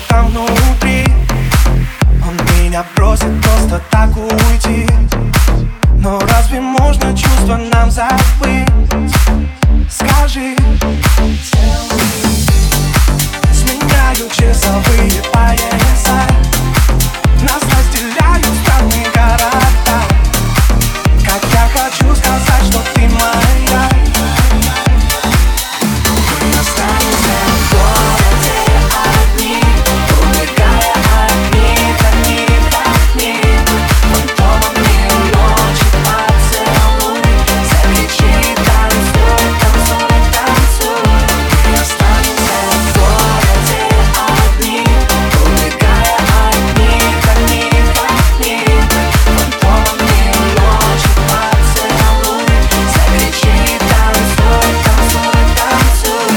там внутри. Он меня просит просто так уйти. Но разве можно чувства нам забыть? Скажи. Сменяю часовые пояса, нас разделяют странные города. Как я хочу сказать, что ты моя. Мы останемся в городе одни, убегая от них, от них, от них. Фантомами ночи поцелуй, закричи, танцуй, танцуй, танцуй. Мы останемся в городе одни, убегая от них, от них, от них. Фантомами ночи поцелуй, закричи, танцуй, танцуй, танцуй.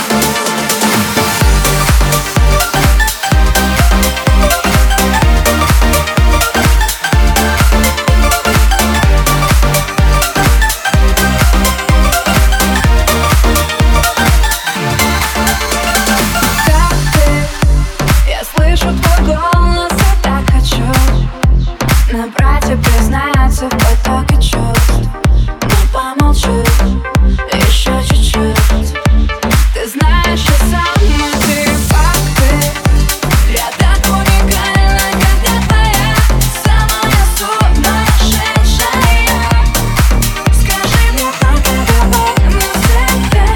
Как ты? Я слышу твой голос, я так хочу набрать и признаться в потоке чувств. Но помолчу еще чуть-чуть. Ты знаешь, я сам эти факты. Я так уникальна, как я твоя, самая сумасшедшая. Скажи мне только, давай мы всегда.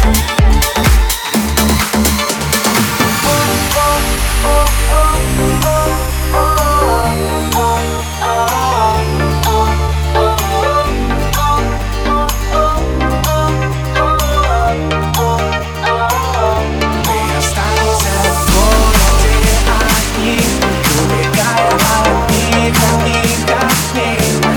Мы останемся в городе одни, убегая от них, от них, от них.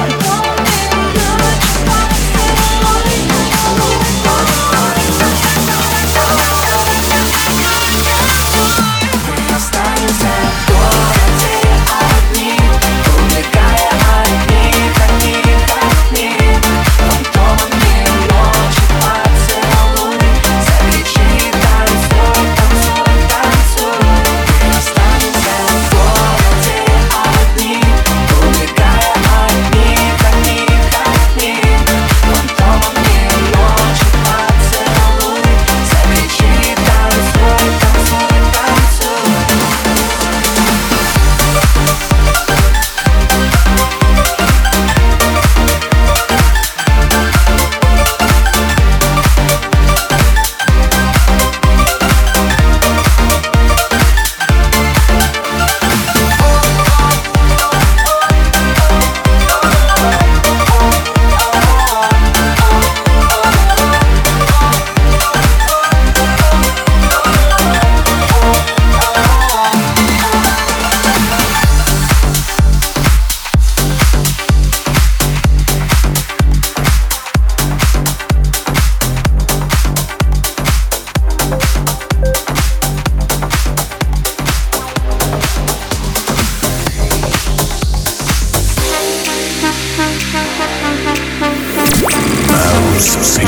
Мы останемся в городе одни, убегая от них, от них, от них. Фантомами ночи поцелуй, закричи, танцуй, танцуй, танцуй. Мы останемся в городе одни, убегая от них, от них, от них. Фантомами ночи поцелуй, закричи, танцуй, танцуй, танцуй. House